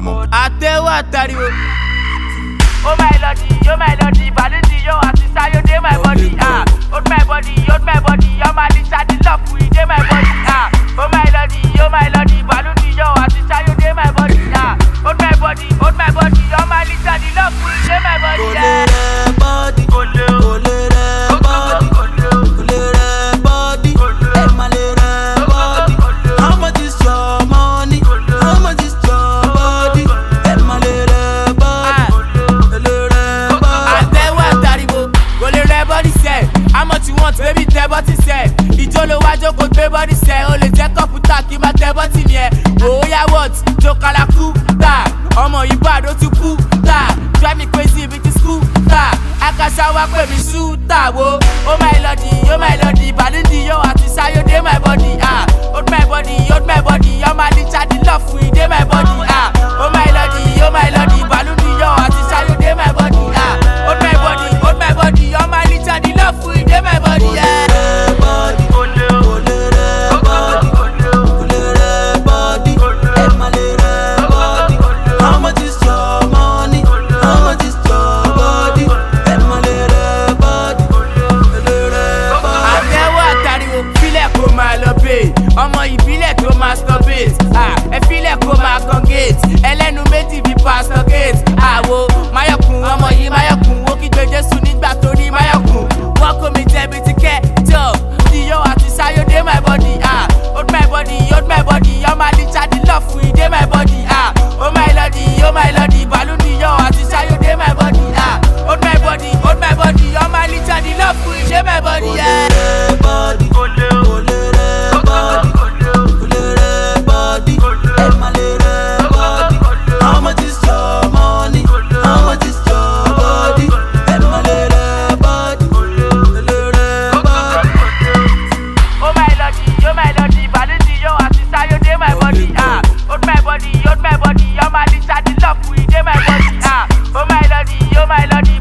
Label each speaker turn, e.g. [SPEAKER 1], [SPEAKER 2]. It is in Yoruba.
[SPEAKER 1] àmọ́.
[SPEAKER 2] àtẹ̀wọ́ àtàríwò.
[SPEAKER 3] Oh my lordy, Valenti, yo, Asisayo, dey my body, hold my body, I'm a little the love, we dey my body, Oh my lordy, Valenti, yo, Asisayo, dey my body, hold my body, I'm a little the love, we dey my body,
[SPEAKER 1] How much is your money? How much is your body? My little body.
[SPEAKER 2] How much you want, baby, tell what he said. Ijolo wajo go pay body say. Only take up puta, ki ma tell what in here. Oh yeah, what? Jokala kuta. Omo ibado tu puta. Drive me crazy with the scooter. Akasawa kwe mi suta wo. Oh my lordy, Valenti yo Asisayo dey my body. Hold my body, I'm a little the love we dey my body. Oh my lordy, Valenti yo Asisayo dey my body. Hold my body, I'm a little the love we dey my body.
[SPEAKER 1] How much is your money? How much is your body? My little body.
[SPEAKER 2] àtẹ̀wọ́ àtàríwò fílẹ̀ kó máa lọ bẹ́ẹ̀ ọmọ ìbílẹ̀ tó máa masturbate ẹ fílẹ̀ kó máa congate ẹlẹ́nu méjì bíi pastor gate àwo máyọ̀kùn ọmọ yìí máyọ̀kùn ó kígbe Jésù nígbà tó rí máyọ̀kùn wọ́n kó mi jẹ̀bi ti kẹ́jọ́ Iyọ̀ Asisayo dey my body hold my body ọmọ àlìṣà the love we dey my body oh my lordy Valenti Iyọ̀ Asisayo dey my body hold my body ọmọ àlìṣà the love we dey my body.
[SPEAKER 1] How much is your money? How much is your body? My little body.
[SPEAKER 3] Oh my lordy, Valenti, yo, Asisayo, dey my body, hold my body, I'm a little the love, we dey my body, Oh my lordy,